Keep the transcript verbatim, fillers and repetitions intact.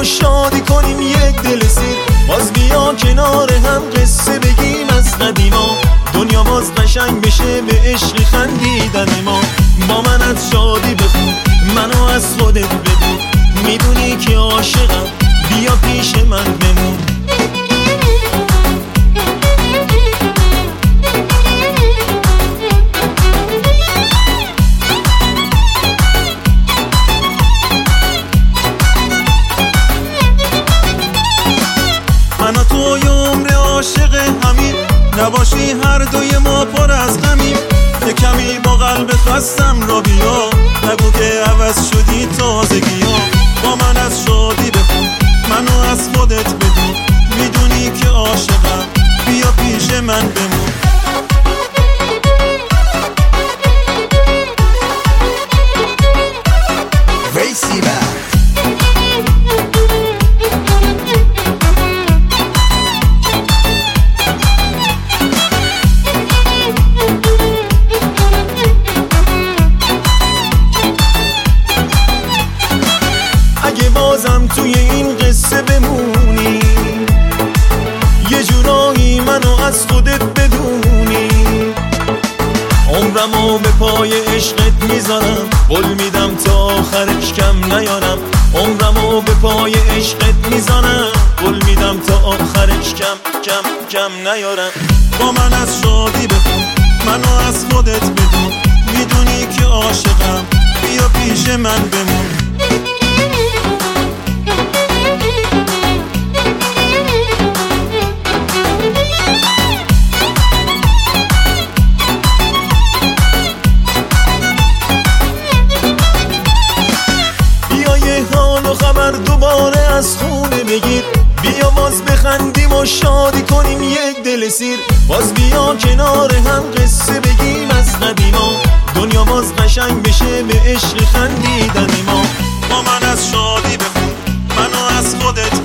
شادی کنیم یک دل سیر. باز بیا کنار هم قصه بگیم از قدیما، دنیا باز قشنگ بشه به عشق خندیدن ما. با من از شادی بخون، منو از خودت بدون، میدونی که عاشقم، بیا پیش من بمون. من و تو یه عمر عاشق همین، نباشی هر دوی ما پر از غمیم. یه کمی با قلب خستم را بیا، نگو که عوض شدی تازگی ها. با من از شادی بخون، منو از خودت بدون، میدونی که عاشقم، بیا پیش من بمون. اگه بازم توی این قصه بمونی، یه جورایی منو از خودت بدونی، عمرمو به پای عشقت میذارم، قول میدم تا آخرش کم نیارم. عمرمو به پای عشقت میذارم، قول میدم تا آخرش کم کم کم نیارم. با من از شادی بخون، منو از خودت بدون، میدونی که عاشقم، بیا پیش من بمون. خبر دوباره از خونه بگیر، بیا باز بخندیم و شادی کنیم یک دل سیر. باز بیا کنار هم قصه بگیم از قدیما، دنیا باز قشنگ بشه به عشق خندیدن ما. با من از شادی بخون، منو از خودت